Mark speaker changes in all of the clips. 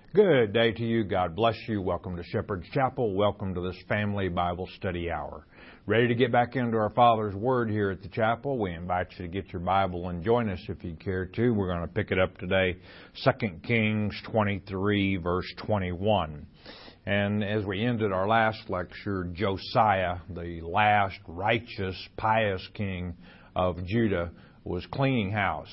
Speaker 1: Good day to you. God bless you. Welcome to Shepherd's Chapel. Welcome to this family Bible study hour. Ready to get back into our Father's Word here at the chapel? We invite you to get your Bible and join us if you care to. We're going to pick it up today, 2 Kings 23, verse 21. And as we ended our last lecture, Josiah, the last righteous, pious king of Judah, was cleaning house.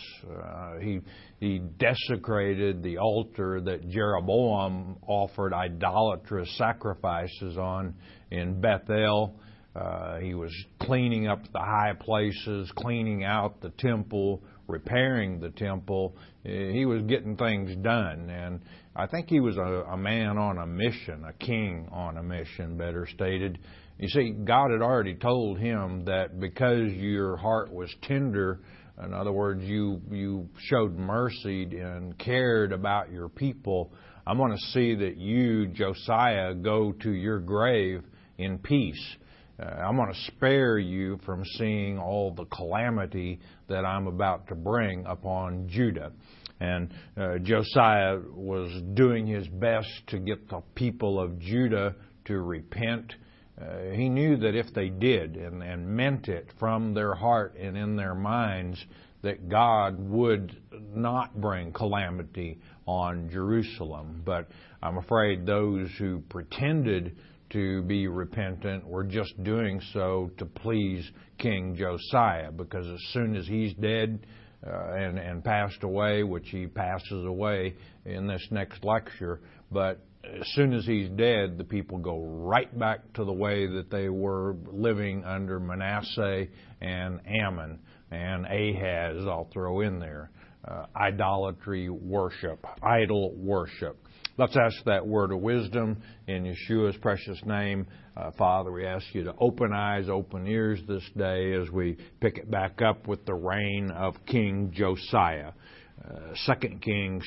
Speaker 1: He desecrated the altar that Jeroboam offered idolatrous sacrifices on in Bethel. He was cleaning up the high places, cleaning out the temple, repairing the temple. He was getting things done. And I think he was a man on a mission, a king on a mission, better stated. You see, God had already told him that because your heart was tender, in other words, you showed mercy and cared about your people, I'm going to see that you, Josiah, go to your grave in peace. I'm going to spare you from seeing all the calamity that I'm about to bring upon Judah. And Josiah was doing his best to get the people of Judah to repent. He knew that if they did and meant it from their heart and in their minds, that God would not bring calamity on Jerusalem. But I'm afraid those who pretended to be repentant were just doing so to please King Josiah, because as soon as he's dead and passed away, which he passes away in this next lecture, but as soon as he's dead, the people go right back to the way that they were living under Manasseh and Ammon and Ahaz, I'll throw in there. Idolatry worship, idol worship. Let's ask that word of wisdom in Yeshua's precious name. Father, we ask you to open eyes, open ears this day as we pick it back up with the reign of King Josiah. 2 Kings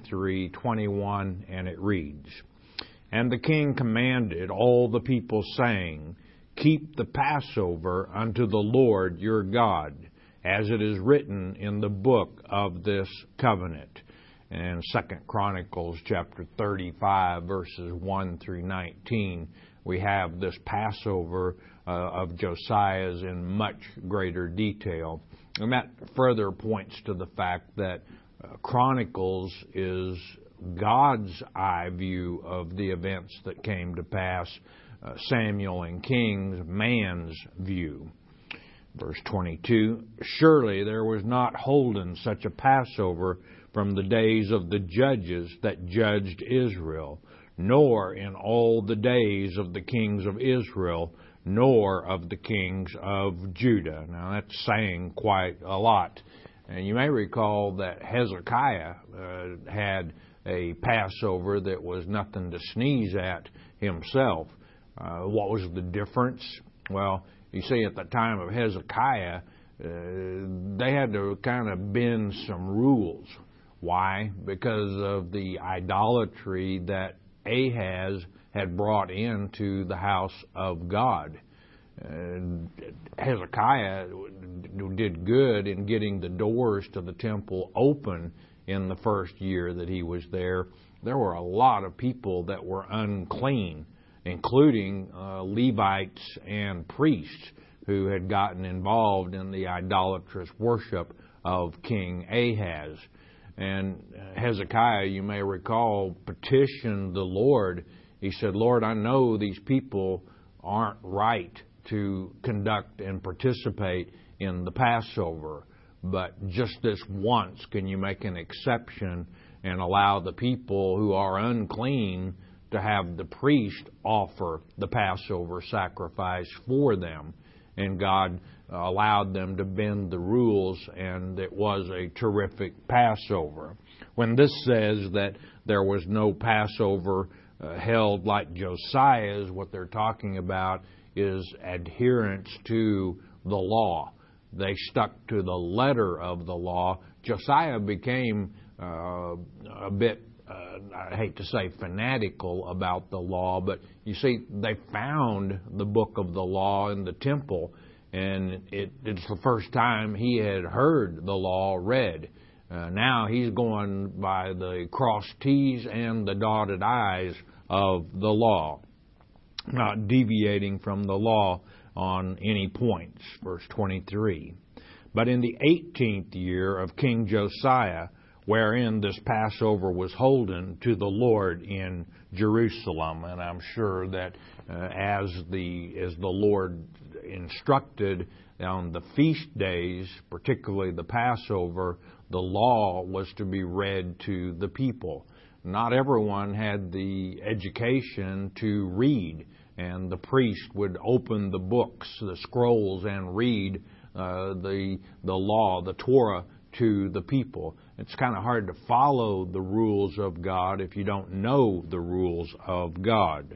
Speaker 1: 23:21, and it reads, "And the king commanded all the people, saying, Keep the Passover unto the Lord your God, as it is written in the book of this covenant." And 2 Chronicles chapter 35, verses 1 through 19, we have this Passover of Josiah's in much greater detail. And that further points to the fact that Chronicles is God's eye view of the events that came to pass. Samuel and Kings, man's view. Verse 22, "Surely there was not holden such a Passover from the days of the judges that judged Israel, nor in all the days of the kings of Israel, nor of the kings of Judah." Now that's saying quite a lot. And you may recall that Hezekiah had a Passover that was nothing to sneeze at himself. What was the difference? Well, you see, at the time of Hezekiah, they had to kind of bend some rules. Why? Because of the idolatry that Ahaz had brought into the house of God. Hezekiah did good in getting the doors to the temple open in the first year that he was there. There were a lot of people that were unclean, including Levites and priests who had gotten involved in the idolatrous worship of King Ahaz. And Hezekiah, you may recall, petitioned the Lord. He said, "Lord, I know these people aren't right to conduct and participate in the Passover, but just this once, can you make an exception and allow the people who are unclean to have the priest offer the Passover sacrifice for them?" And God allowed them to bend the rules, and it was a terrific Passover. When this says that there was no Passover held like Josiah's, what they're talking about is adherence to the law. They stuck to the letter of the law. Josiah became a bit, I hate to say fanatical about the law, but you see, they found the book of the law in the temple, and it's the first time he had heard the law read. Now he's going by the crossed T's and the dotted I's of the law, not deviating from the law on any points. Verse 23. But in the 18th year of King Josiah, wherein this Passover was holden to the Lord in Jerusalem. And I'm sure that as the Lord instructed on the feast days, particularly the Passover, the law was to be read to the people. Not everyone had the education to read, and the priest would open the books, the scrolls, and read the law, the Torah, to the people. It's kind of hard to follow the rules of God if you don't know the rules of God.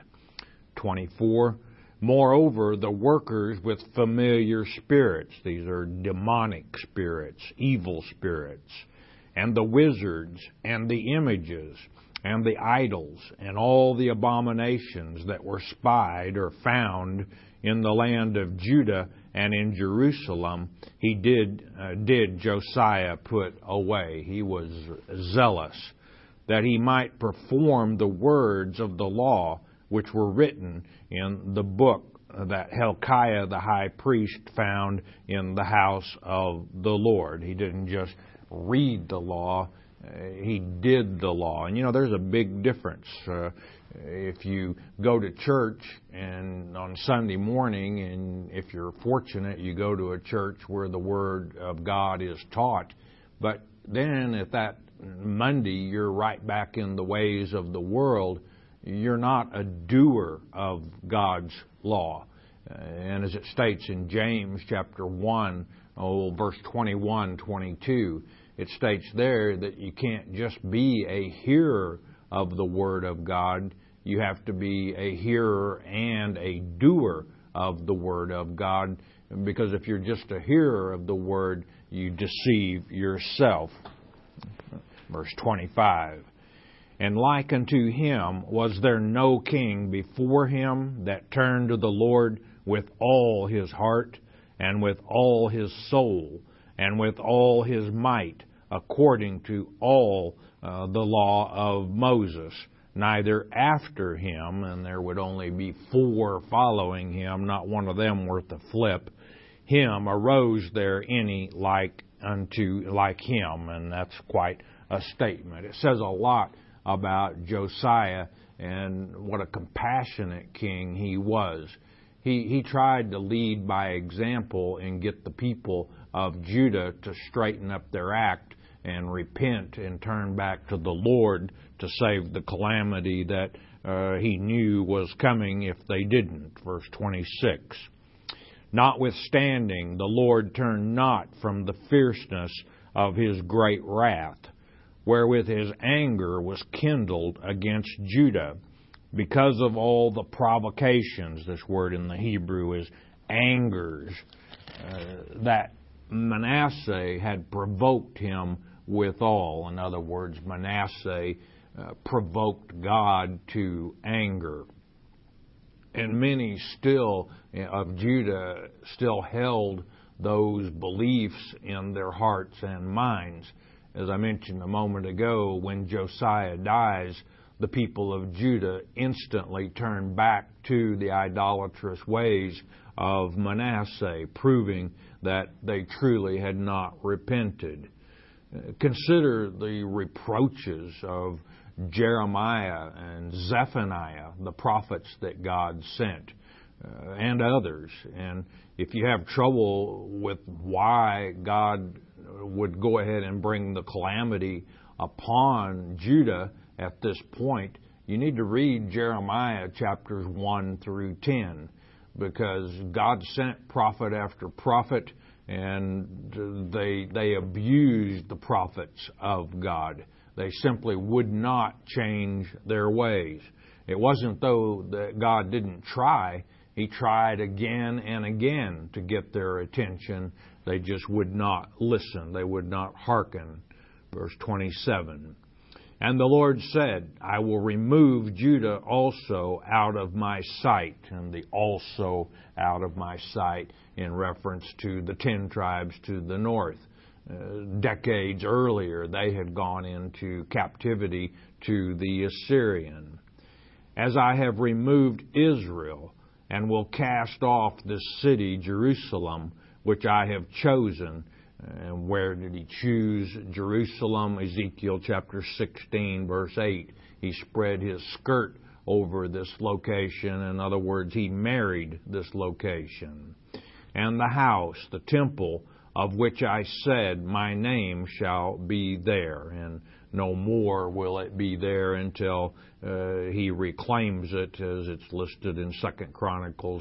Speaker 1: 24. Moreover, the workers with familiar spirits, these are demonic spirits, evil spirits, and the wizards, and the images, and the idols, and all the abominations that were spied or found in the land of Judah and in Jerusalem, he did Josiah put away. He was zealous that he might perform the words of the law which were written in the book that Hilkiah the high priest found in the house of the Lord. He didn't just read the law, he did the law. And there's a big difference. If you go to church and on Sunday morning, and if you're fortunate, you go to a church where the Word of God is taught, but then at that Monday you're right back in the ways of the world, you're not a doer of God's law. And as it states in James chapter 1, verse 21, 22, it states there that you can't just be a hearer of the Word of God. You have to be a hearer and a doer of the Word of God, because if you're just a hearer of the Word, you deceive yourself. Verse 25. And like unto him was there no king before him that turned to the Lord with all his heart, and with all his soul, and with all his might, according to all the law of Moses. Neither after him, and there would only be 4 following him, not one of them worth a flip, him arose there any like him, and that's quite a statement. It says a lot about Josiah and what a compassionate king he was. He tried to lead by example and get the people of Judah to straighten up their act and repent and turn back to the Lord to save the calamity that he knew was coming if they didn't. Verse 26. Notwithstanding, the Lord turned not from the fierceness of his great wrath, wherewith his anger was kindled against Judah, because of all the provocations, this word in the Hebrew is angers, that Manasseh had provoked him withal. In other words, Manasseh provoked God to anger. And many still of Judah still held those beliefs in their hearts and minds. As I mentioned a moment ago, when Josiah dies, the people of Judah instantly turn back to the idolatrous ways of Manasseh, proving that they truly had not repented. Consider the reproaches of Jeremiah and Zephaniah, the prophets that God sent, and others. And if you have trouble with why God would go ahead and bring the calamity upon Judah at this point, you need to read Jeremiah chapters 1 through 10, because God sent prophet after prophet, and they abused the prophets of God. They simply would not change their ways. It wasn't though that God didn't try. He tried again and again to get their attention. They just would not listen. They would not hearken. Verse 27. And the Lord said, I will remove Judah also out of my sight. And the also out of my sight in reference to the 10 tribes to the north. decades earlier, they had gone into captivity to the Assyrian. As I have removed Israel, and will cast off this city, Jerusalem, which I have chosen. And where did he choose Jerusalem? Ezekiel chapter 16, verse 8. He spread his skirt over this location. In other words, he married this location. And the house, the temple, of which I said, my name shall be there. And no more will it be there until he reclaims it, as it's listed in 2 Chronicles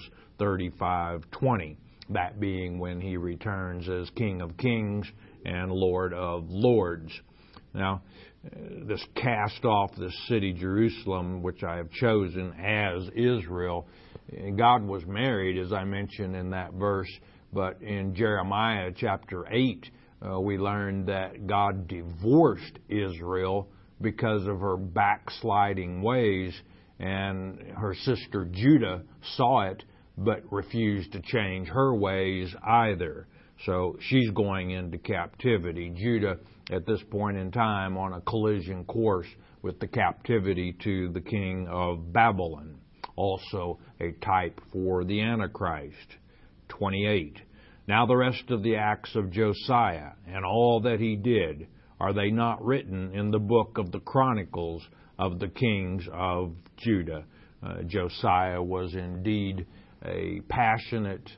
Speaker 1: 35:20. That being when he returns as King of Kings and Lord of Lords. Now, this cast off this city, Jerusalem, which I have chosen as Israel. God was married, as I mentioned in that verse, but in Jeremiah chapter 8, we learned that God divorced Israel because of her backsliding ways, and her sister Judah saw it, but refused to change her ways either. So she's going into captivity. Judah, at this point in time, on a collision course with the captivity to the king of Babylon, also a type for the Antichrist. 28. Now the rest of the acts of Josiah and all that he did, are they not written in the book of the Chronicles of the kings of Judah? Josiah was indeed a passionate,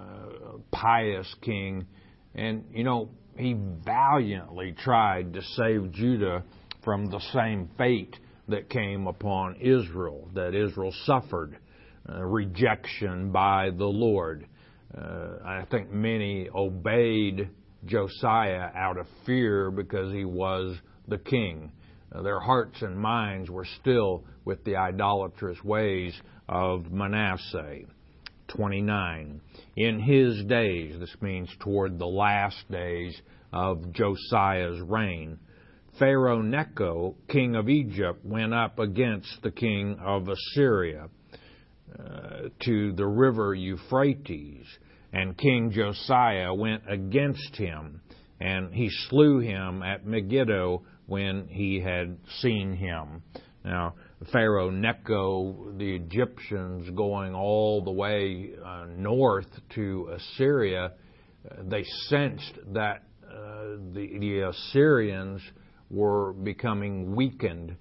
Speaker 1: pious king. And, he valiantly tried to save Judah from the same fate that came upon Israel, that Israel suffered rejection by the Lord. I think many obeyed Josiah out of fear because he was the king. Their hearts and minds were still with the idolatrous ways of Manasseh. 29. In his days, this means toward the last days of Josiah's reign, Pharaoh Necho, king of Egypt, went up against the king of Assyria to the river Euphrates, and King Josiah went against him, and he slew him at Megiddo when he had seen him. Now, Pharaoh Necho, the Egyptians going all the way north to Assyria, they sensed that the Assyrians were becoming weakened.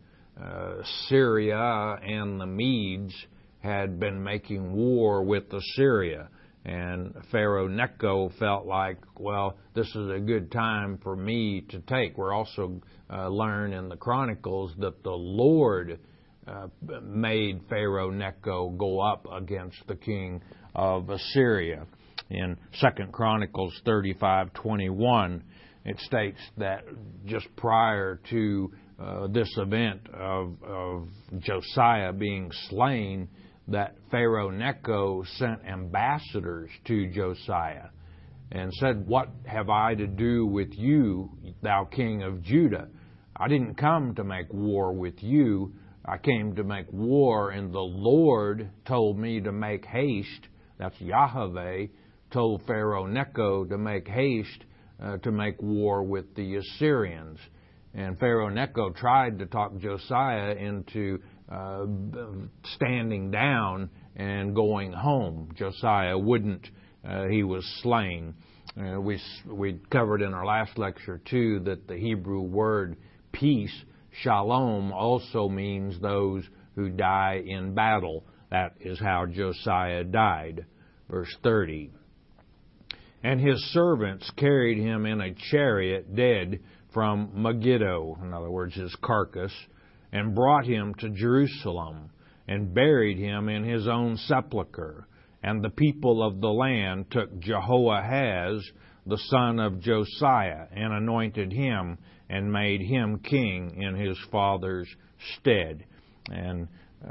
Speaker 1: Syria and the Medes had been making war with Assyria. And Pharaoh Necho felt like, well, this is a good time for me to take. We're also learn in the Chronicles that the Lord made Pharaoh Necho go up against the king of Assyria. In 2 Chronicles 35:21, it states that just prior to this event of Josiah being slain, that Pharaoh Necho sent ambassadors to Josiah and said, "What have I to do with you, thou king of Judah? I didn't come to make war with you. I came to make war, and the Lord told me to make haste." That's Yahweh told Pharaoh Necho to make haste to make war with the Assyrians. And Pharaoh Necho tried to talk Josiah into standing down and going home. Josiah wouldn't. He was slain. We covered in our last lecture, too, that the Hebrew word peace, shalom, also means those who die in battle. That is how Josiah died. Verse 30. And his servants carried him in a chariot dead from Megiddo, in other words, his carcass, and brought him to Jerusalem, and buried him in his own sepulchre. And the people of the land took Jehoahaz, the son of Josiah, and anointed him, and made him king in his father's stead. And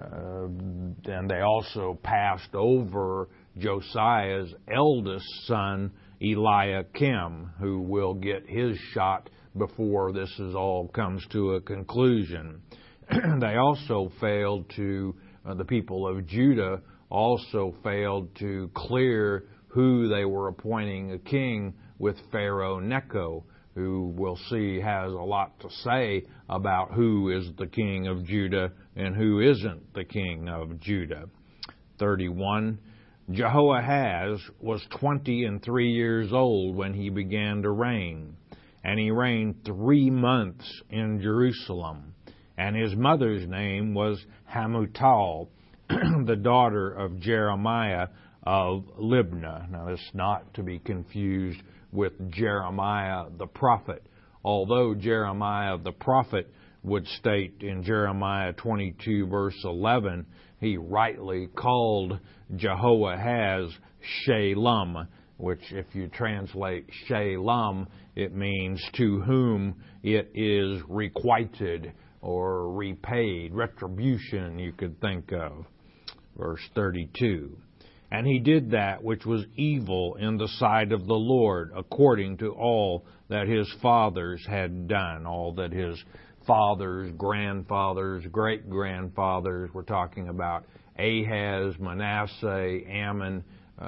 Speaker 1: they also passed over Josiah's eldest son, Eliakim, who will get his shot before this all comes to a conclusion. They also failed to, the people of Judah also failed to clear who they were appointing a king with Pharaoh Necho. who we'll see has a lot to say about who is the king of Judah and who isn't the king of Judah. 31. Jehoahaz was 23 years old when he began to reign, and he reigned 3 months in Jerusalem. And his mother's name was Hamutal, the daughter of Jeremiah of Libnah. Now, this is not to be confused with Jeremiah the prophet, although Jeremiah the prophet would state in Jeremiah 22 verse 11, he rightly called Jehoahaz Shalom, which if you translate Shalom, it means to whom it is requited or repaid, retribution you could think of. Verse 32. And he did that which was evil in the sight of the Lord, according to all that his fathers had done, all that his fathers, grandfathers, great-grandfathers, we're talking about Ahaz, Manasseh, Ammon,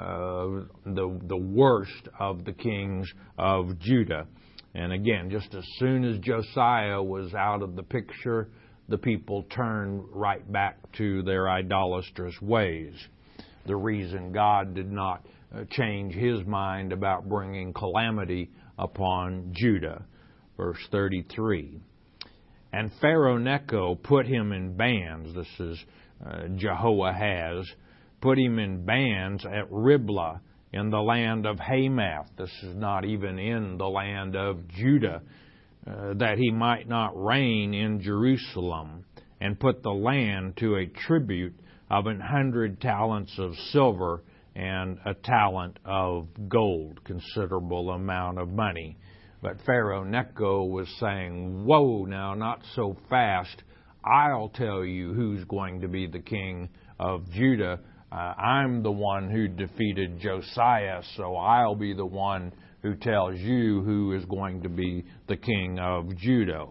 Speaker 1: the worst of the kings of Judah. And again, just as soon as Josiah was out of the picture, the people turned right back to their idolatrous ways. The reason God did not change his mind about bringing calamity upon Judah. Verse 33. And Pharaoh Necho put him in bands, this is Jehoahaz, put him in bands at Riblah in the land of Hamath. This is not even in the land of Judah, that he might not reign in Jerusalem, and put the land to a tribute of 100 talents of silver and a talent of gold, considerable amount of money. But Pharaoh Necho was saying, whoa, now, not so fast. I'll tell you who's going to be the king of Judah. I'm the one who defeated Josiah, so I'll be the one who tells you who is going to be the king of Judah.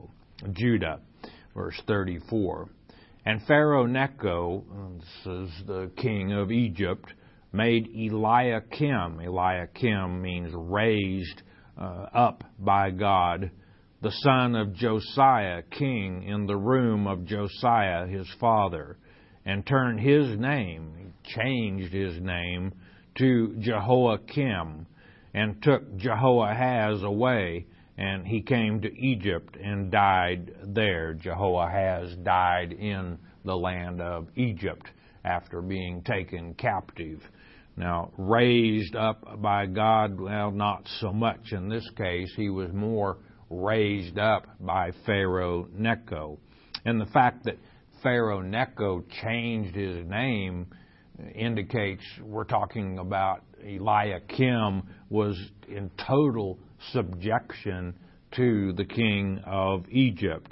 Speaker 1: Verse 34. And Pharaoh Necho, this is the king of Egypt, made Eliakim. Eliakim means raised up by God, the son of Josiah, king, in the room of Josiah his father, and turned his name, changed his name to Jehoiakim, and took Jehoahaz away, and he came to Egypt and died there. Jehoahaz died in the land of Egypt after being taken captive. Now, raised up by God, well, not so much in this case. He was more raised up by Pharaoh Necho. And the fact that Pharaoh Necho changed his name indicates we're talking about Eliakim was in total subjection to the king of Egypt.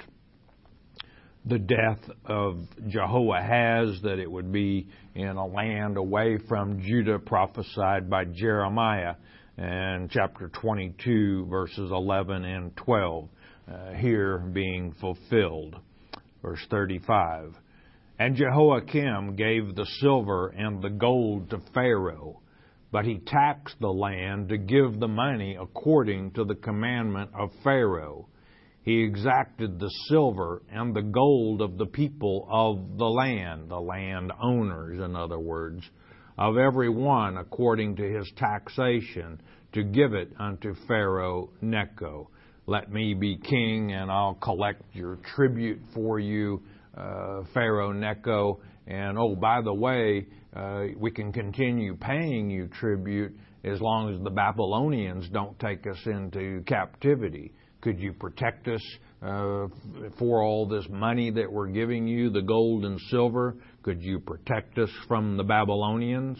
Speaker 1: The death of Jehoahaz, that it would be in a land away from Judah, prophesied by Jeremiah in chapter 22, verses 11 and 12, here being fulfilled. Verse 35. And Jehoiakim gave the silver and the gold to Pharaoh, but he taxed the land to give the money according to the commandment of Pharaoh. He exacted the silver and the gold of the people of the land owners, in other words, of every one according to his taxation, to give it unto Pharaoh Necho. Let me be king, and I'll collect your tribute for you, Pharaoh Necho. And, oh, by the way, we can continue paying you tribute as long as the Babylonians don't take us into captivity. Could you protect us for all this money that we're giving you, the gold and silver? Could you protect us from the Babylonians?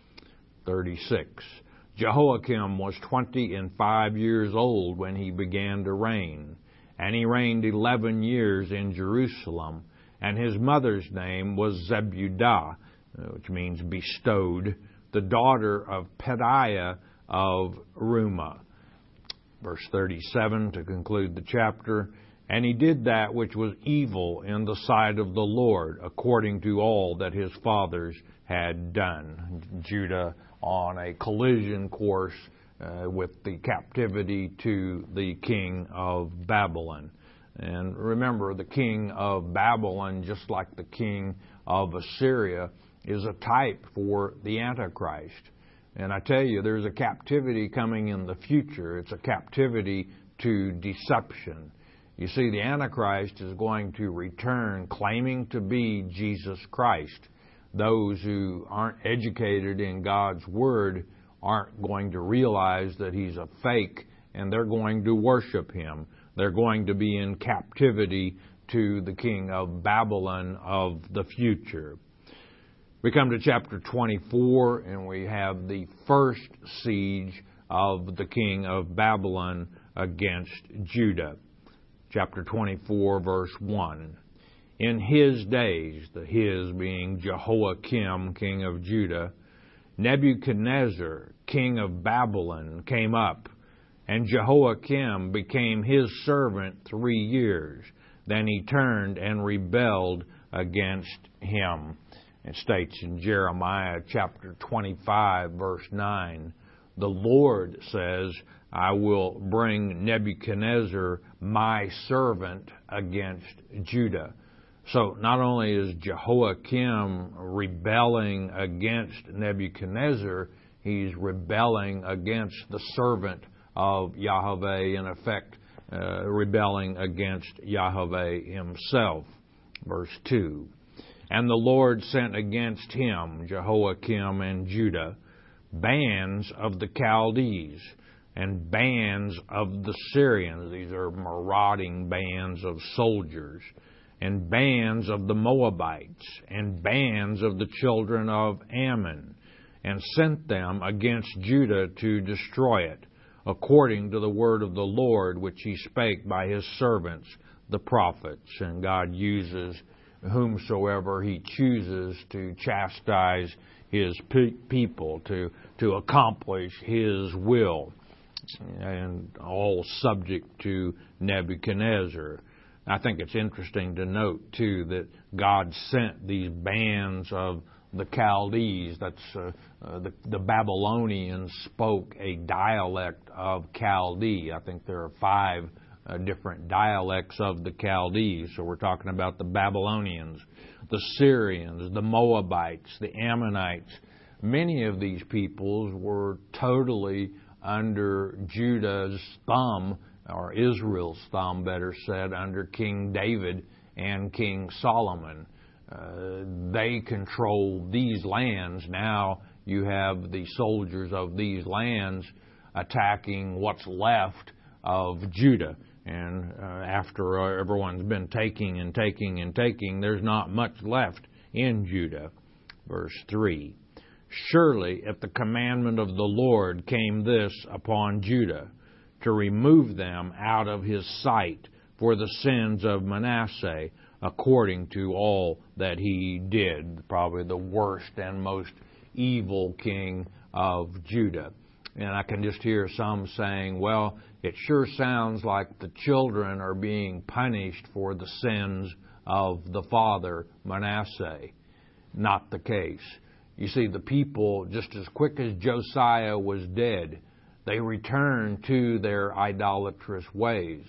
Speaker 1: 36. Jehoiakim was 25 years old when he began to reign, and he reigned 11 years in Jerusalem. And his mother's name was Zebudah, which means bestowed, the daughter of Pedaiah of Rumah. Verse 37 to conclude the chapter. And he did that which was evil in the sight of the Lord, according to all that his fathers had done. Judah on a collision course with the captivity to the king of Babylon. And remember, the king of Babylon, just like the king of Assyria, is a type for the Antichrist. And I tell you, there's a captivity coming in the future. It's a captivity to deception. You see, the Antichrist is going to return claiming to be Jesus Christ. Those who aren't educated in God's Word aren't going to realize that he's a fake, and they're going to worship him. They're going to be in captivity to the king of Babylon of the future. We come to chapter 24, and we have the first siege of the king of Babylon against Judah. Chapter 24, verse 1. In his days, the his being Jehoiakim, king of Judah, Nebuchadnezzar, king of Babylon, came up, and Jehoiakim became his servant 3 years. Then he turned and rebelled against him. It states in Jeremiah chapter 25, verse 9, the Lord says, I will bring Nebuchadnezzar, my servant, against Judah. So not only is Jehoiakim rebelling against Nebuchadnezzar, he's rebelling against the servant of Yahweh, in effect, rebelling against Yahweh himself. Verse 2. And the Lord sent against him, Jehoiakim and Judah, bands of the Chaldees and bands of the Syrians. These are marauding bands of soldiers. And bands of the Moabites, and bands of the children of Ammon, and sent them against Judah to destroy it, according to the word of the Lord, which he spake by his servants, the prophets. And God uses whomsoever he chooses to chastise his people, to accomplish his will, and all subject to Nebuchadnezzar. I think it's interesting to note, too, that God sent these bands of the Chaldees. That's the Babylonians spoke a dialect of Chaldee. I think there are 5 different dialects of the Chaldees. So we're talking about the Babylonians, the Syrians, the Moabites, the Ammonites. Many of these peoples were totally under Judah's thumb, or Israel's thumb, better said, under King David and King Solomon. They control these lands. Now you have the soldiers of these lands attacking what's left of Judah. And after everyone's been taking and taking and taking, there's not much left in Judah. Verse 3. Surely at the commandment of the Lord came this upon Judah, to remove them out of his sight for the sins of Manasseh, according to all that he did. Probably the worst and most evil king of Judah. And I can just hear some saying, well, it sure sounds like the children are being punished for the sins of the father, Manasseh. Not the case. You see, the people, just as quick as Josiah was dead, they returned to their idolatrous ways.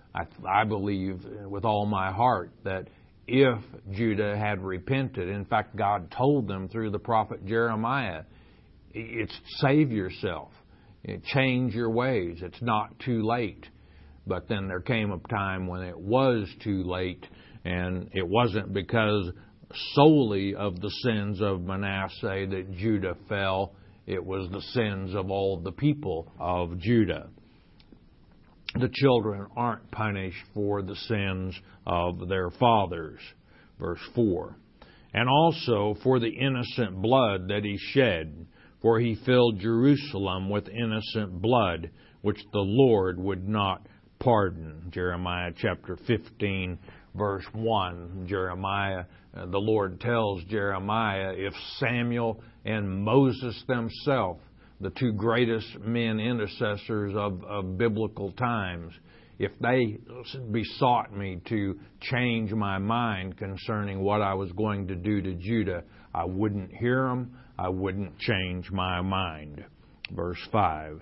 Speaker 1: I believe with all my heart that if Judah had repented, in fact, God told them through the prophet Jeremiah, it's save yourself, change your ways, it's not too late. But then there came a time when it was too late, and it wasn't because solely of the sins of Manasseh that Judah fell. It was the sins of all the people of Judah. The children aren't punished for the sins of their fathers. Verse 4. And also for the innocent blood that he shed, for he filled Jerusalem with innocent blood, which the Lord would not pardon. Jeremiah chapter 15, verse 1. The Lord tells Jeremiah, if Samuel and Moses themselves, the 2 greatest men intercessors of biblical times, if they besought me to change my mind concerning what I was going to do to Judah, I wouldn't hear them, I wouldn't change my mind. Verse 5.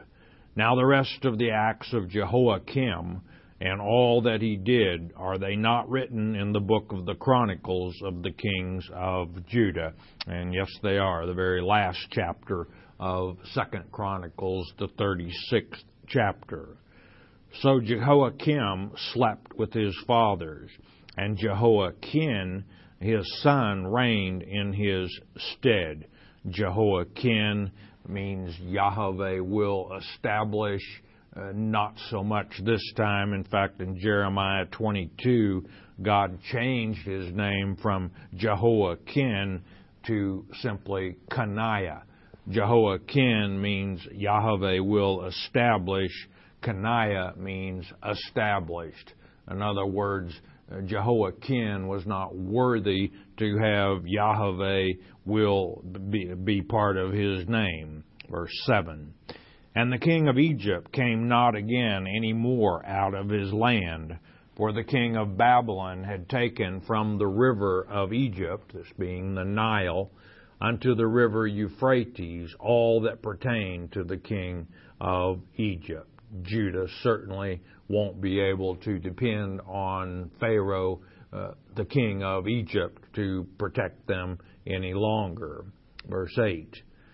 Speaker 1: Now the rest of the acts of Jehoiakim and all that he did, are they not written in the book of the Chronicles of the kings of Judah? And yes, they are. The very last chapter of 2 Chronicles, the 36th chapter. So Jehoiakim slept with his fathers, and Jehoiakim, his son, reigned in his stead. Jehoiakim means Yahweh will establish. Not so much this time. In fact, in Jeremiah 22, God changed his name from Jehoiakim to simply Coniah. Jehoiakim means Yahweh will establish. Coniah means established. In other words, Jehoiakim was not worthy to have Yahweh will be part of his name. Verse 7. And the king of Egypt came not again any more out of his land, for the king of Babylon had taken from the river of Egypt, this being the Nile, unto the river Euphrates all that pertained to the king of Egypt. Judah certainly won't be able to depend on Pharaoh, the king of Egypt, to protect them any longer. Verse 8.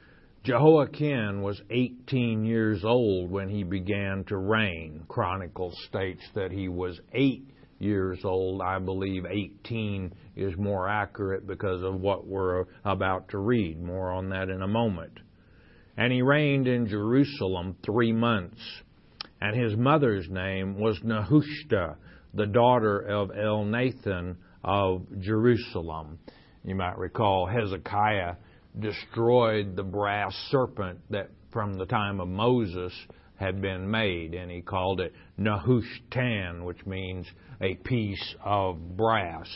Speaker 1: Jehoiakim was 18 years old when he began to reign. Chronicles states that he was 8 years old. I believe 18 is more accurate because of what we're about to read. More on that in a moment. And he reigned in Jerusalem 3 months. And his mother's name was Nehushta, the daughter of Elnathan of Jerusalem. You might recall Hezekiah destroyed the brass serpent that from the time of Moses had been made, and he called it Nehushtan, which means a piece of brass.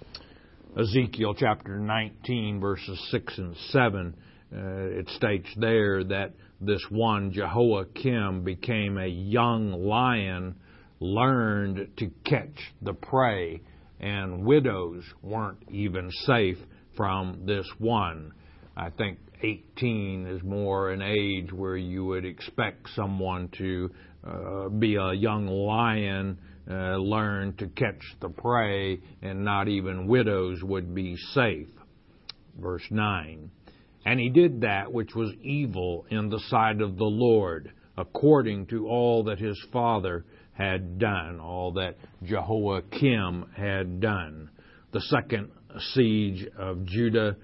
Speaker 1: Ezekiel chapter 19, verses 6 and 7, it states there that this one Jehoiakim became a young lion, learned to catch the prey, and widows weren't even safe from this one. I think 18 is more an age where you would expect someone to be a young lion, learn to catch the prey, and not even widows would be safe. Verse 9. And he did that which was evil in the sight of the Lord, according to all that his father had done, all that Jehoiakim had done. The second siege of Judah,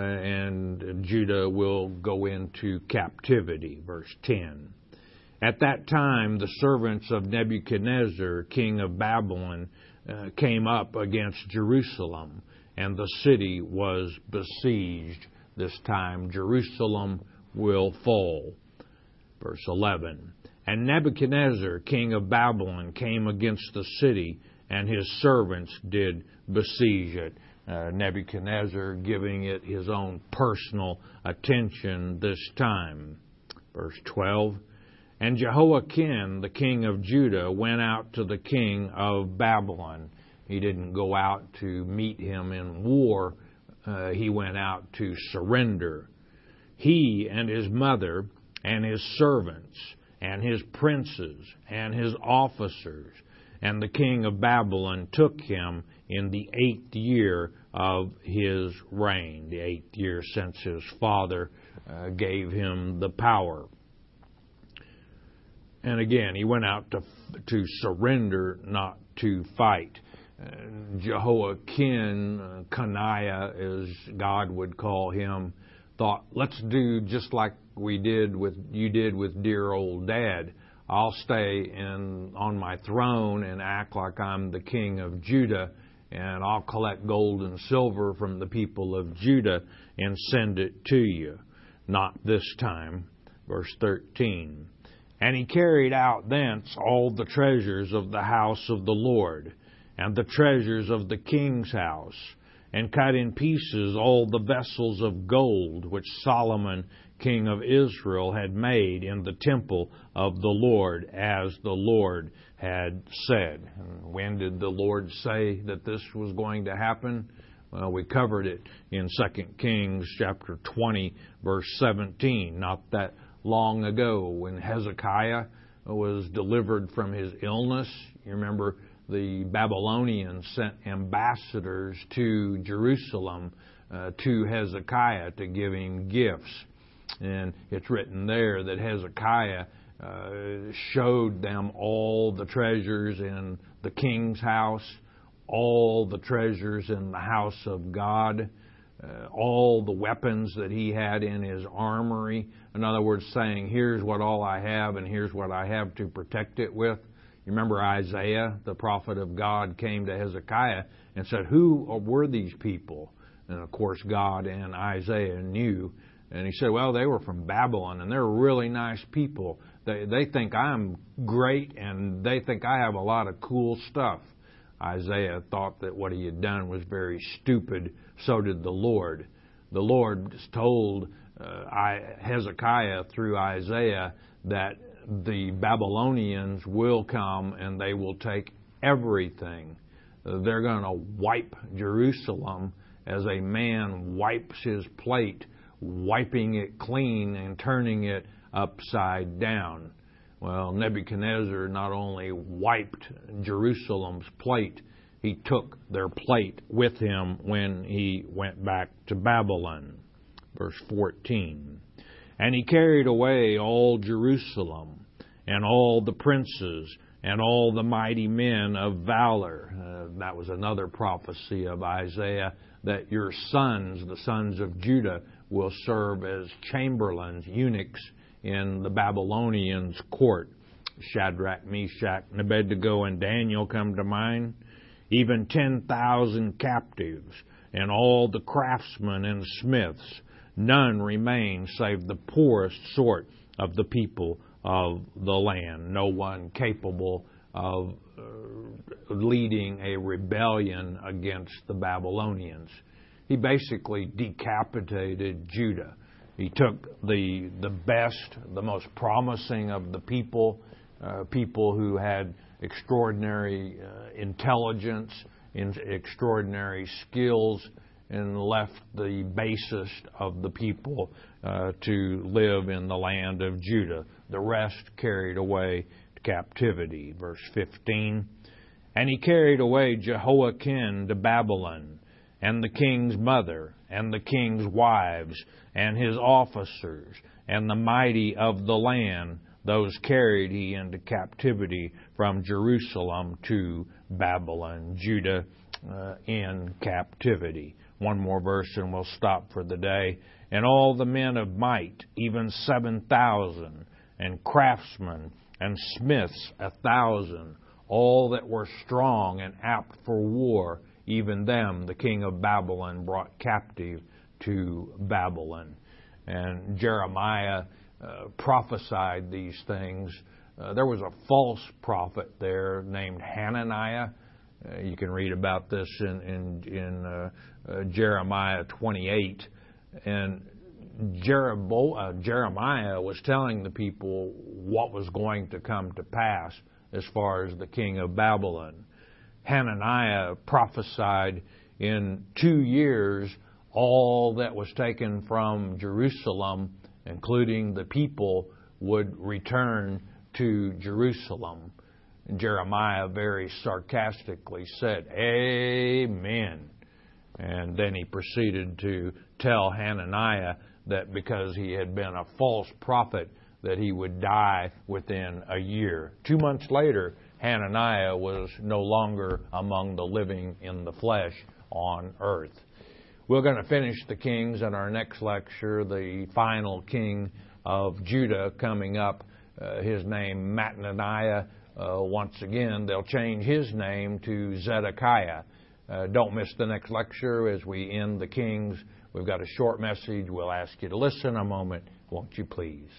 Speaker 1: and Judah will go into captivity. Verse 10. At that time, the servants of Nebuchadnezzar, king of Babylon, came up against Jerusalem, and the city was besieged. This time, Jerusalem will fall. Verse 11. And Nebuchadnezzar, king of Babylon, came against the city, and his servants did besiege it. Nebuchadnezzar giving it his own personal attention this time. Verse 12. And Jehoiakim, the king of Judah, went out to the king of Babylon. He didn't go out to meet him in war. He went out to surrender. He and his mother and his servants and his princes and his officers, and the king of Babylon took him in the 8th year of his reign, the 8th year since his father gave him the power. And again, he went out to surrender, not to fight. Jehoiakim, Coniah, as God would call him, thought, let's do just like you did with dear old Dad. I'll stay on my throne and act like I'm the king of Judah, and I'll collect gold and silver from the people of Judah and send it to you. Not this time. Verse 13. And he carried out thence all the treasures of the house of the Lord, and the treasures of the king's house, and cut in pieces all the vessels of gold which Solomon, king of Israel, had made in the temple of the Lord, as the Lord had said. And when did the Lord say that this was going to happen? Well, we covered it in 2 Kings chapter 20, verse 17. Not that long ago when Hezekiah was delivered from his illness. You remember the Babylonians sent ambassadors to Jerusalem to Hezekiah to give him gifts. And it's written there that Hezekiah showed them all the treasures in the king's house, all the treasures in the house of God, all the weapons that he had in his armory. In other words, saying, here's what all I have and here's what I have to protect it with. You remember Isaiah, the prophet of God, came to Hezekiah and said, who were these people? And of course, God and Isaiah knew. And he said, well, they were from Babylon, and they're really nice people. They think I'm great, and they think I have a lot of cool stuff. Isaiah thought that what he had done was very stupid. So did the Lord. The Lord told Hezekiah through Isaiah that the Babylonians will come and they will take everything. They're going to wipe Jerusalem as a man wipes his plate, wiping it clean and turning it upside down. Well, Nebuchadnezzar not only wiped Jerusalem's plate, he took their plate with him when he went back to Babylon. Verse 14. And he carried away all Jerusalem, and all the princes, and all the mighty men of valor. That was another prophecy of Isaiah, that your sons, the sons of Judah, will serve as chamberlains, eunuchs, in the Babylonians' court. Shadrach, Meshach, and Abednego, and Daniel come to mind. Even 10,000 captives, and all the craftsmen and smiths. None remain save the poorest sort of the people of the land. No one capable of leading a rebellion against the Babylonians. He basically decapitated Judah. He took the best, the most promising of the people, people who had extraordinary intelligence, extraordinary skills, and left the basest of the people to live in the land of Judah. The rest carried away to captivity. Verse 15. And he carried away Jehoiakim to Babylon, and the king's mother, and the king's wives, and his officers, and the mighty of the land. Those carried he into captivity from Jerusalem to Babylon. Judah in captivity. One more verse and we'll stop for the day. And all the men of might, even 7,000, and craftsmen and smiths 1,000, all that were strong and apt for war, even them the king of Babylon brought captive to Babylon. And Jeremiah prophesied these things. There was a false prophet there named Hananiah. You can read about this in Jeremiah 28. And Jeremiah was telling the people what was going to come to pass as far as the king of Babylon. Hananiah prophesied in 2 years all that was taken from Jerusalem, including the people, would return to Jerusalem. And Jeremiah very sarcastically said, Amen. And then he proceeded to tell Hananiah that because he had been a false prophet, that he would die within a year. 2 months later, Hananiah was no longer among the living in the flesh on earth. We're going to finish the kings in our next lecture, the final king of Judah coming up, his name Mattaniah. Once again, they'll change his name to Zedekiah. Don't miss the next lecture as we end the kings. We've got a short message. We'll ask you to listen a moment. Won't you please?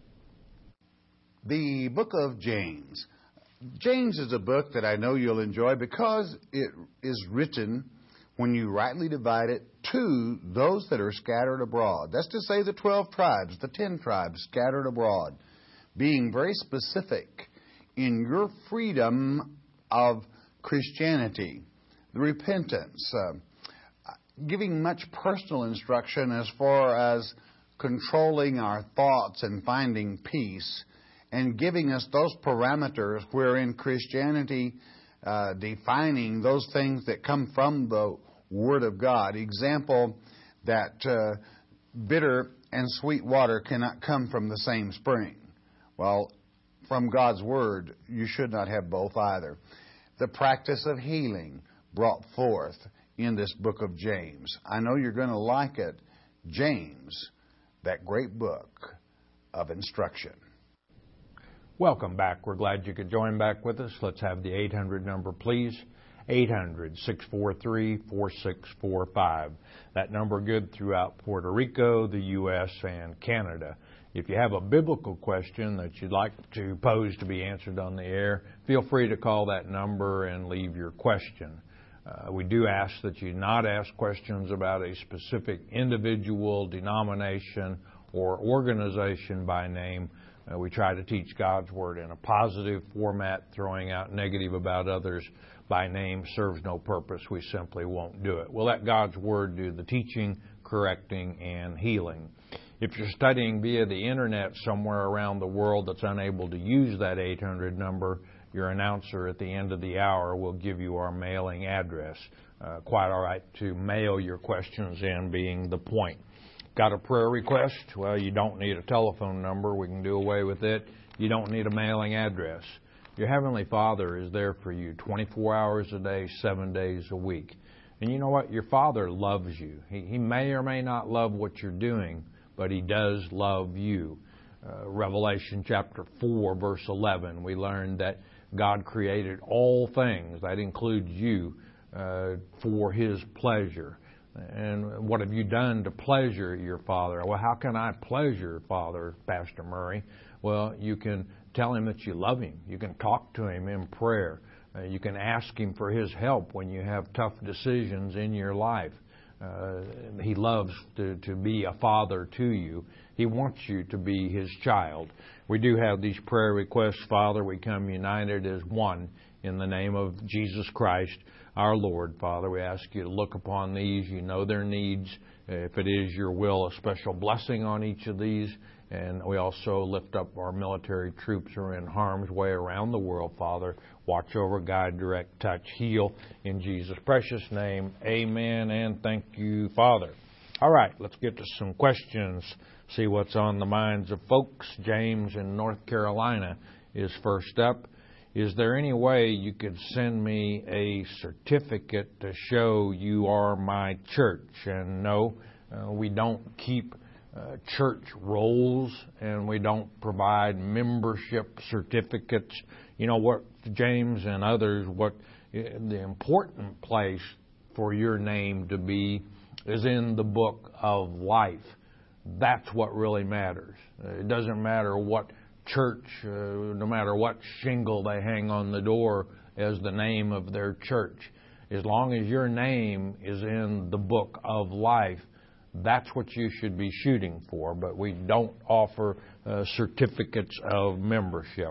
Speaker 2: The book of James. James is a book that I know you'll enjoy because it is written, when you rightly divide it, to those that are scattered abroad. That's to say the 12 tribes, the 10 tribes scattered abroad, being very specific in your freedom of Christianity, the repentance, giving much personal instruction as far as controlling our thoughts and finding peace, and giving us those parameters wherein Christianity defining those things that come from the Word of God. Example, that bitter and sweet water cannot come from the same spring. Well, from God's Word, you should not have both either. The practice of healing brought forth in this book of James. I know you're going to like it. James, that great book of instruction.
Speaker 1: Welcome back. We're glad you could join back with us. Let's have the 800 number, please. 800-643-4645. That number good throughout Puerto Rico, the U.S., and Canada. If you have a biblical question that you'd like to pose to be answered on the air, feel free to call that number and leave your question. We do ask that you not ask questions about a specific individual, denomination, or organization by name. We try to teach God's Word in a positive format. Throwing out negative about others by name serves no purpose. We simply won't do it. We'll let God's Word do the teaching, correcting, and healing. If you're studying via the Internet somewhere around the world that's unable to use that 800 number, your announcer at the end of the hour will give you our mailing address. Quite all right to mail your questions in, being the point. Got a prayer request? Well, you don't need a telephone number. We can do away with it. You don't need a mailing address. Your Heavenly Father is there for you 24 hours a day, 7 days a week. And you know what? Your Father loves you. He may or may not love what you're doing, but He does love you. Revelation chapter 4, verse 11, we learned that God created all things, that includes you, for His pleasure. And what have you done to pleasure your Father? Well, how can I pleasure Father, Pastor Murray? Well, you can tell Him that you love Him. You can talk to Him in prayer. You can ask Him for His help when you have tough decisions in your life. He loves to be a father to you. He wants you to be His child. We do have these prayer requests, Father. We come united as one in the name of Jesus Christ, our Lord. Father, we ask you to look upon these. You know their needs. If it is your will, a special blessing on each of these. And we also lift up our military troops who are in harm's way around the world, Father. Watch over, guide, direct, touch, heal. In Jesus' precious name, amen, and thank you, Father. All right, let's get to some questions, see what's on the minds of folks. James in North Carolina is first up. Is there any way you could send me a certificate to show you are my church? And no, we don't keep church rolls, and we don't provide membership certificates. You know what, James and others, what the important place for your name to be is in the book of life. That's what really matters. It doesn't matter what church, no matter what shingle they hang on the door as the name of their church. As long as your name is in the book of life, that's what you should be shooting for. But we don't offer certificates of membership.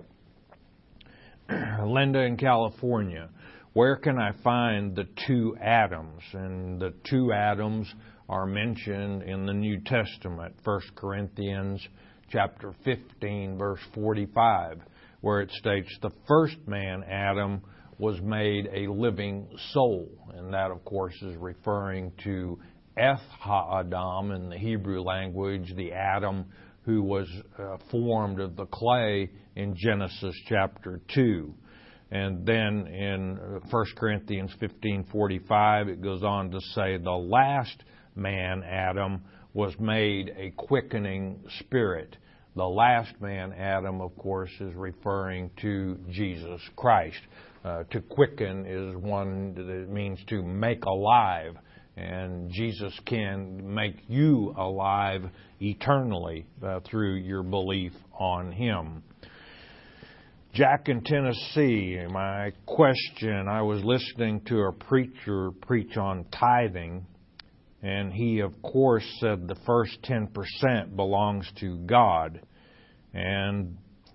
Speaker 1: Linda in California, where can I find the two Adams? And the two Adams are mentioned in the New Testament, 1 Corinthians chapter 15, verse 45, where it states the first man, Adam, was made a living soul. And that, of course, is referring to Eth HaAdam in the Hebrew language, the Adam who was formed of the clay in Genesis chapter 2. And then in 1 Corinthians 15:45, it goes on to say the last man, Adam, was made a quickening spirit. The last man, Adam, of course, is referring to Jesus Christ. To quicken is one that means to make alive. And Jesus can make you alive eternally through your belief on Him. Jack in Tennessee, my question, I was listening to a preacher preach on tithing, and he, of course, said the first 10% belongs to God, and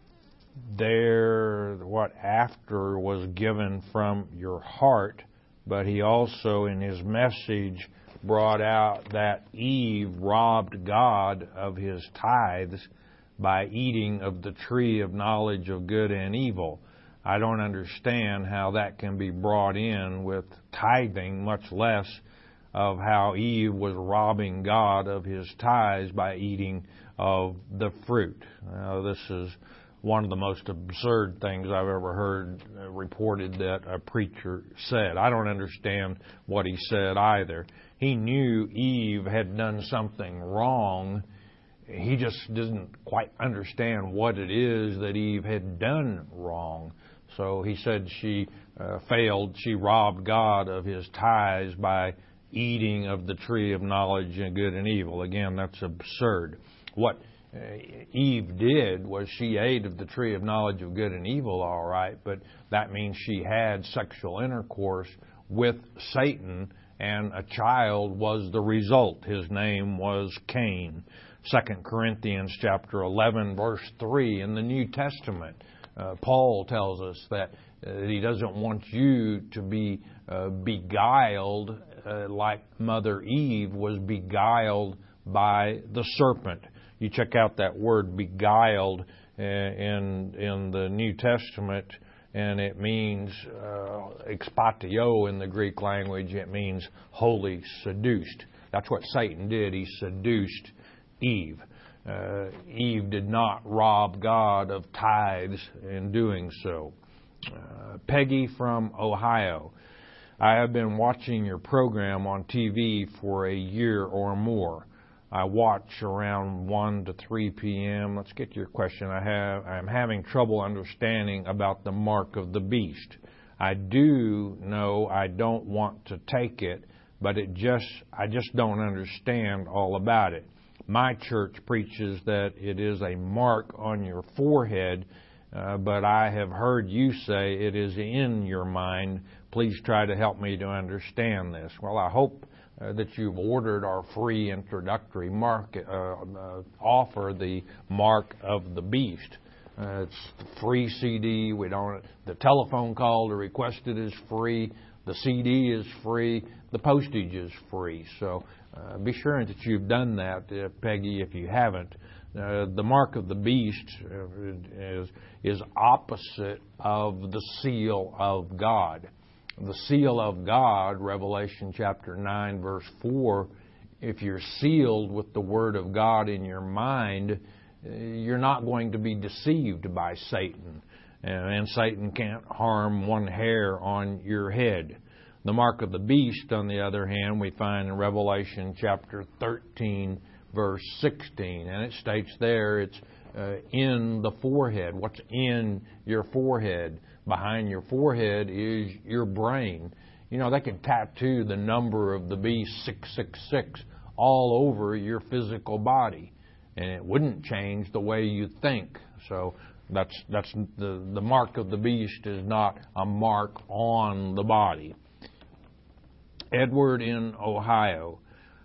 Speaker 1: what after was given from your heart. But he also, in his message, brought out that Eve robbed God of His tithes by eating of the tree of knowledge of good and evil. I don't understand how that can be brought in with tithing, much less of how Eve was robbing God of His tithes by eating of the fruit. Now, this is one of the most absurd things I've ever heard reported that a preacher said. I don't understand what he said either. He knew Eve had done something wrong. He just doesn't quite understand what it is that Eve had done wrong. So he said she failed. She robbed God of His tithes by eating of the tree of knowledge of good and evil. Again, that's absurd. What Eve did was she ate of the tree of knowledge of good and evil, all right, but that means she had sexual intercourse with Satan, and a child was the result. His name was Cain. 2 Corinthians chapter 11, verse 3 in the New Testament, Paul tells us that he doesn't want you to be beguiled like Mother Eve was beguiled by the serpent. You check out that word beguiled in the New Testament, and it means expatio in the Greek language. It means wholly seduced. That's what Satan did. He seduced Eve. Eve did not rob God of tithes in doing so. Peggy from Ohio. I have been watching your program on TV for a year or more. I watch around 1 to 3 p.m. Let's get to your question. I'm having trouble understanding about the mark of the beast. I do know I don't want to take it, but I just don't understand all about it. My church preaches that it is a mark on your forehead, but I have heard you say it is in your mind. Please try to help me to understand this. Well, I hope that you've ordered our free introductory offer, the Mark of the Beast. It's a free CD. The telephone call to request it is free. The CD is free. The postage is free. So be sure that you've done that, Peggy, if you haven't. The Mark of the Beast is opposite of the seal of God. The seal of God, Revelation chapter 9, verse 4, if you're sealed with the Word of God in your mind, you're not going to be deceived by Satan. And Satan can't harm one hair on your head. The mark of the beast, on the other hand, we find in Revelation chapter 13, verse 16. And it states there it's in the forehead. What's in your forehead? Behind your forehead is your brain. You know, they can tattoo the number of the beast 666 all over your physical body, and it wouldn't change the way you think. So that's the mark of the beast is not a mark on the body. Edward in Ohio.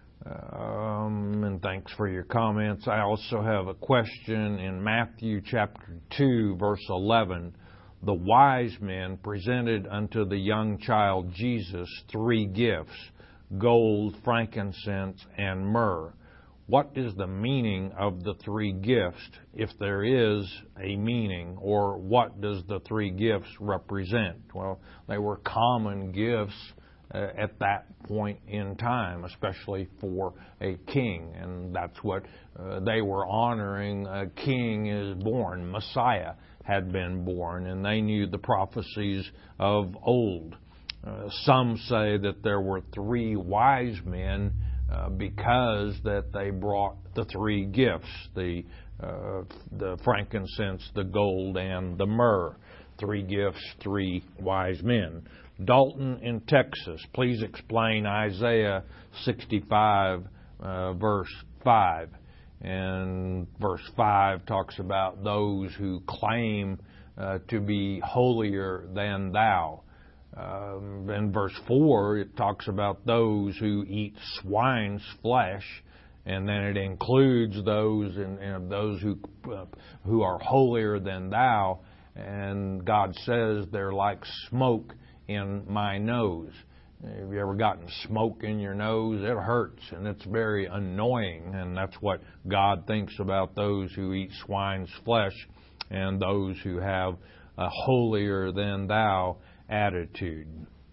Speaker 1: And thanks for your comments. I also have a question in Matthew chapter 2, verse 11. The wise men presented unto the young child Jesus 3 gifts, gold, frankincense, and myrrh. What is the meaning of the 3 gifts, if there is a meaning, or what does the 3 gifts represent? Well, they were common gifts at that point in time, especially for a king, and that's what they were honoring. A king is born, Messiah had been born, and they knew the prophecies of old. Some say that there were 3 wise men because that they brought the 3 gifts, the frankincense, the gold, and the myrrh. 3 gifts, 3 wise men. Dalton in Texas, please explain Isaiah 65, verse 5. And verse 5 talks about those who claim to be holier than thou. In verse 4, it talks about those who eat swine's flesh, and then it includes those and those who are holier than thou. And God says they're like smoke in my nose. Have you ever gotten smoke in your nose? It hurts, and it's very annoying, and that's what God thinks about those who eat swine's flesh and those who have a holier-than-thou attitude.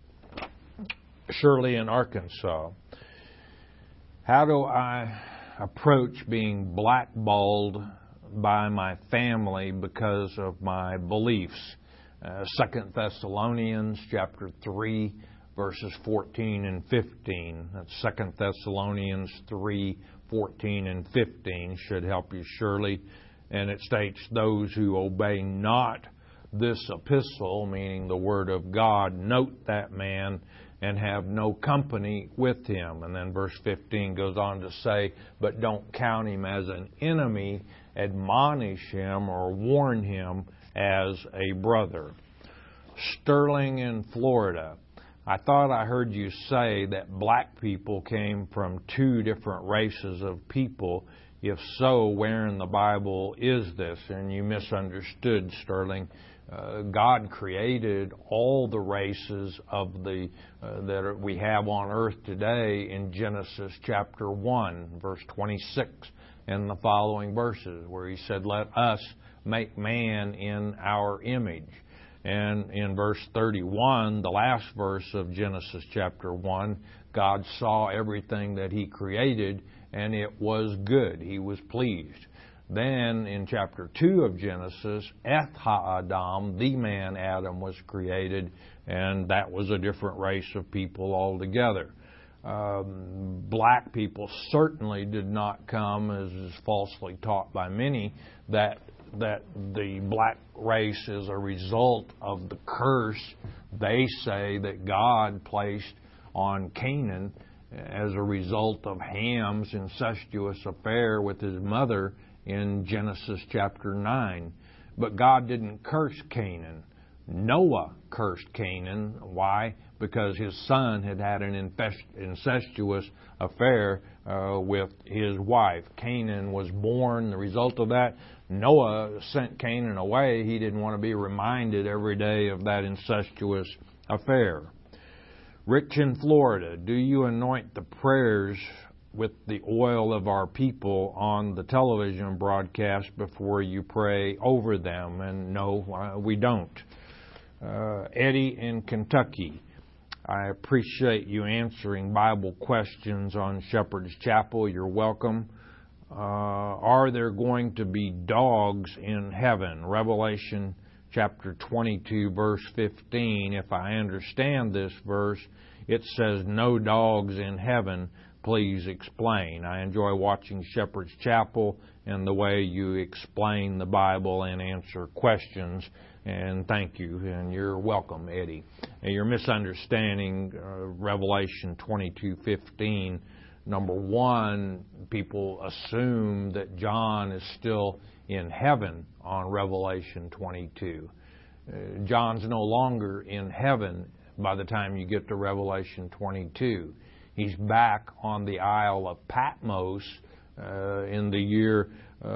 Speaker 1: Shirley in Arkansas. How do I approach being blackballed by my family because of my beliefs? 2 Thessalonians chapter 3, verses 14 and 15. That's 2 Thessalonians 3, 14 and 15 should help you, Shirley. And it states, those who obey not this epistle, meaning the word of God, note that man and have no company with him. And then verse 15 goes on to say, but don't count him as an enemy, admonish him or warn him as a brother. Sterling in Florida. I thought I heard you say that black people came from two different races of people. If so, where in the Bible is this? And you misunderstood, Sterling. God created all the races of that we have on earth today in Genesis chapter 1, verse 26, and the following verses, where He said, let us make man in our image. And in verse 31, the last verse of Genesis chapter 1, God saw everything that He created, and it was good. He was pleased. Then in chapter 2 of Genesis, Eth HaAdam, the man Adam, was created, and that was a different race of people altogether. Black people certainly did not come, as is falsely taught by many, that the black race is a result of the curse they say that God placed on Canaan as a result of Ham's incestuous affair with his mother in Genesis chapter 9. But God didn't curse Canaan. Noah cursed Canaan. Why? Because his son had an incestuous affair with his wife. Canaan was born. The result of that, Noah sent Canaan away. He didn't want to be reminded every day of that incestuous affair. Rich in Florida, do you anoint the prayers with the oil of our people on the television broadcast before you pray over them? And no, we don't. Eddie in Kentucky, I appreciate you answering Bible questions on Shepherd's Chapel. You're welcome. Are there going to be dogs in heaven? Revelation chapter 22, verse 15. If I understand this verse, it says no dogs in heaven. Please explain. I enjoy watching Shepherd's Chapel and the way you explain the Bible and answer questions. And thank you. And you're welcome, Eddie. You're misunderstanding Revelation 22:15. Number one, people assume that John is still in heaven on Revelation 22. John's no longer in heaven by the time you get to Revelation 22. He's back on the Isle of Patmos in the year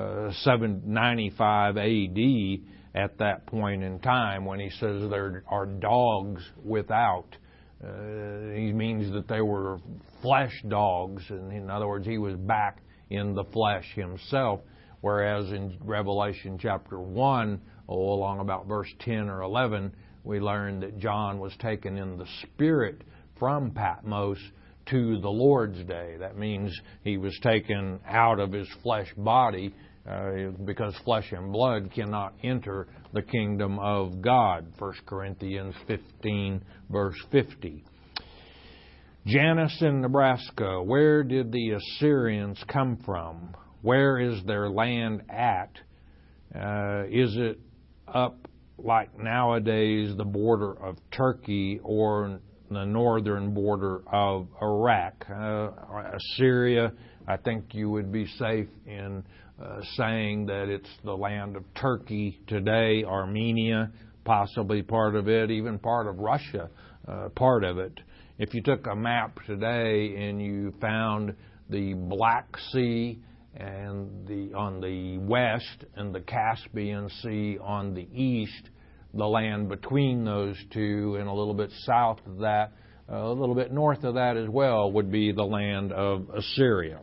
Speaker 1: 795 A.D. at that point in time when he says there are dogs without. He means that they were flesh dogs, and in other words, he was back in the flesh himself, whereas in Revelation chapter 1, along about verse 10 or 11, we learned that John was taken in the spirit from Patmos to the Lord's day. That means he was taken out of his flesh body because flesh and blood cannot enter the kingdom of God. 1 Corinthians 15, verse 50. Janice in Nebraska, where did the Assyrians come from? Where is their land at? Is it up like nowadays the border of Turkey or the northern border of Iraq? Assyria, I think you would be safe in saying that it's the land of Turkey today, Armenia, possibly part of it, even part of Russia, part of it. If you took a map today and you found the Black Sea and on the west and the Caspian Sea on the east, the land between those two, and a little bit south of that, a little bit north of that as well would be the land of Assyria.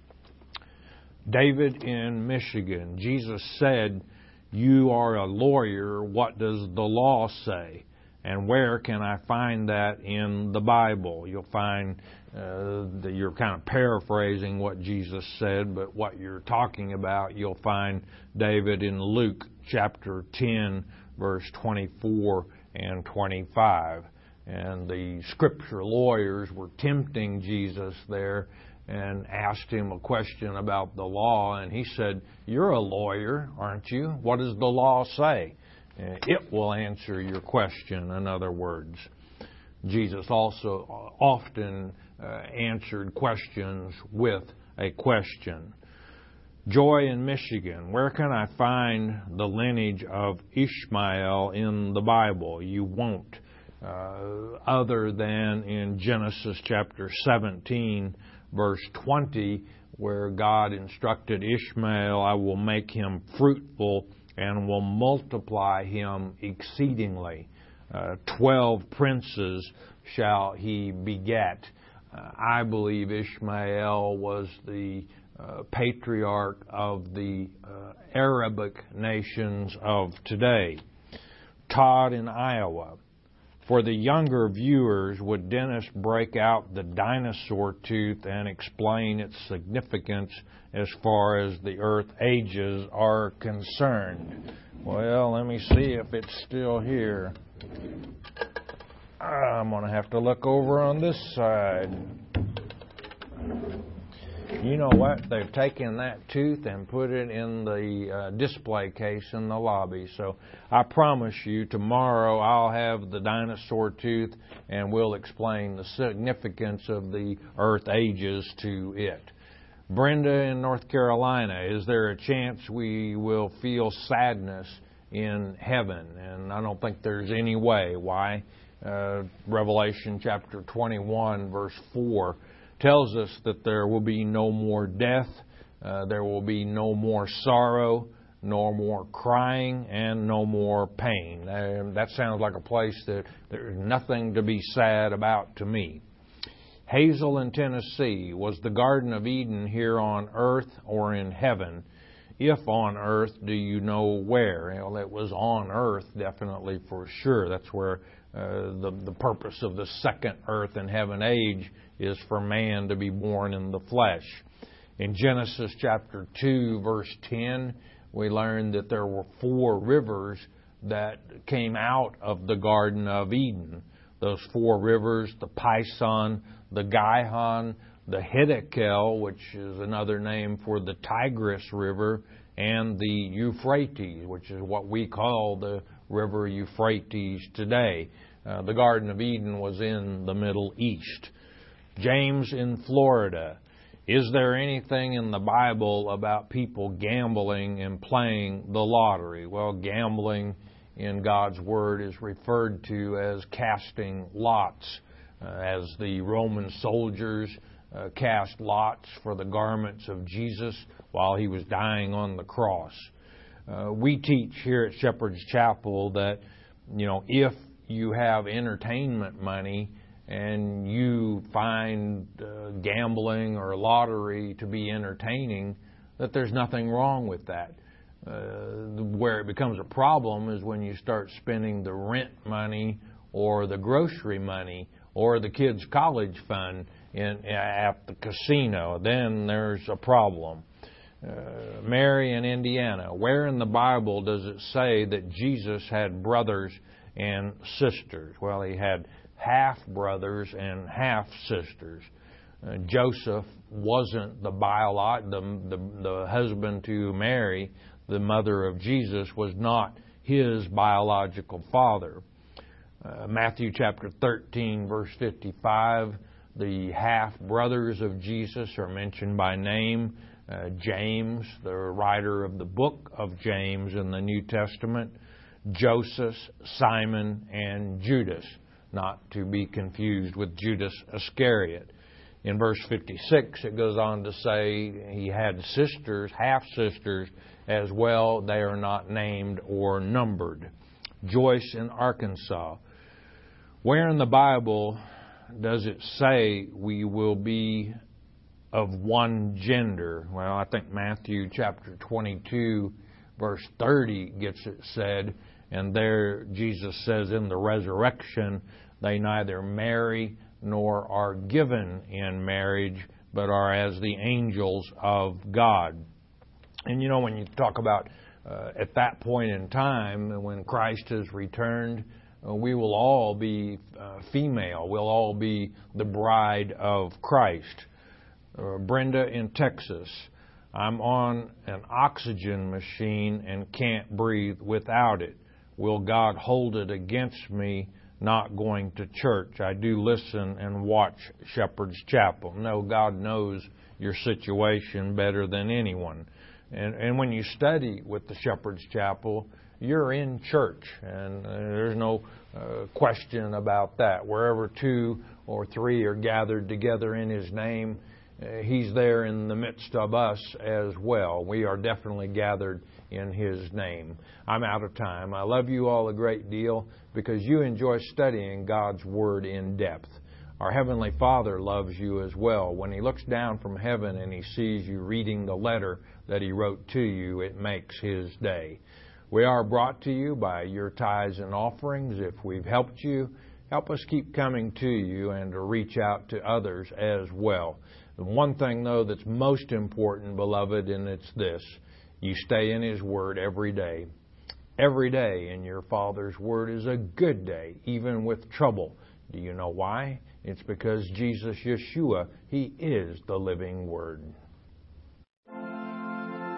Speaker 1: David in Michigan. Jesus said, "You are a lawyer. What does the law say? And where can I find that in the Bible?" You'll find that you're kind of paraphrasing what Jesus said, but what you're talking about, you'll find David in Luke chapter 10, verse 24 and 25. And the scripture lawyers were tempting Jesus there and asked him a question about the law, and he said, "You're a lawyer, aren't you? What does the law say?" It will answer your question, in other words. Jesus also often answered questions with a question. Joy in Michigan. Where can I find the lineage of Ishmael in the Bible? You won't, other than in Genesis chapter 17, verse 20, where God instructed Ishmael, "I will make him fruitful and will multiply him exceedingly. 12 princes shall he beget." I believe Ishmael was the patriarch of the Arabic nations of today. Todd in Iowa. For the younger viewers, would Dennis break out the dinosaur tooth and explain its significance as far as the Earth ages are concerned? Well, let me see if it's still here. I'm going to have to look over on this side. You know what? They've taken that tooth and put it in the display case in the lobby. So I promise you, tomorrow I'll have the dinosaur tooth and we'll explain the significance of the Earth ages to it. Brenda in North Carolina, is there a chance we will feel sadness in heaven? And I don't think there's any way. Why? Revelation chapter 21, verse 4 tells us that there will be no more death, there will be no more sorrow, no more crying, and no more pain. That sounds like a place that there's nothing to be sad about to me. Hazel in Tennessee, was the Garden of Eden here on earth or in heaven? If on earth, do you know where? Well, it was on earth, definitely, for sure. That's where the purpose of the second earth and heaven age is for man to be born in the flesh. In Genesis chapter 2, verse 10, we learn that there were 4 rivers that came out of the Garden of Eden. Those 4 rivers, the Pison, the Gihon, the Hiddekel, which is another name for the Tigris River, and the Euphrates, which is what we call the river Euphrates today. The Garden of Eden was in the Middle East. James in Florida. Is there anything in the Bible about people gambling and playing the lottery? Well, gambling in God's Word is referred to as casting lots, as the Roman soldiers cast lots for the garments of Jesus while he was dying on the cross. We teach here at Shepherd's Chapel that, if you have entertainment money and you find gambling or lottery to be entertaining, that there's nothing wrong with that. Where it becomes a problem is when you start spending the rent money or the grocery money or the kids' college fund at the casino. Then there's a problem. Mary in Indiana, where in the Bible does it say that Jesus had brothers and sisters? Well, he had half-brothers and half-sisters. Joseph wasn't the husband to Mary, the mother of Jesus, was not his biological father. Matthew chapter 13, verse 55, the half-brothers of Jesus are mentioned by name. James, the writer of the book of James in the New Testament, Joseph, Simon, and Judas, not to be confused with Judas Iscariot. In verse 56, it goes on to say he had sisters, half-sisters as well. They are not named or numbered. Joyce in Arkansas. Where in the Bible does it say we will be of one gender? Well, I think Matthew chapter 22, verse 30 gets it said, and there Jesus says in the resurrection, they neither marry nor are given in marriage, but are as the angels of God. And you know, when you talk about at that point in time, when Christ has returned, we will all be female. We'll all be the bride of Christ. Brenda in Texas, I'm on an oxygen machine and can't breathe without it. Will God hold it against me not going to church? I do listen and watch Shepherd's Chapel. No, God knows your situation better than anyone. And when you study with the Shepherd's Chapel, you're in church, and there's no question about that. Wherever 2 or 3 are gathered together in His name, He's there in the midst of us as well. We are definitely gathered in His name. I'm out of time. I love you all a great deal because you enjoy studying God's Word in depth. Our Heavenly Father loves you as well. When He looks down from heaven and He sees you reading the letter that He wrote to you, it makes His day. We are brought to you by your tithes and offerings. If we've helped you, help us keep coming to you and to reach out to others as well. The one thing, though, that's most important, beloved, and it's this: you stay in His Word every day. Every day in your Father's Word is a good day, even with trouble. Do you know why? It's because Jesus, Yeshua, He is the living Word.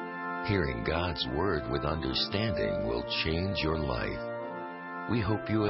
Speaker 3: Hearing God's Word with understanding will change your life. We hope you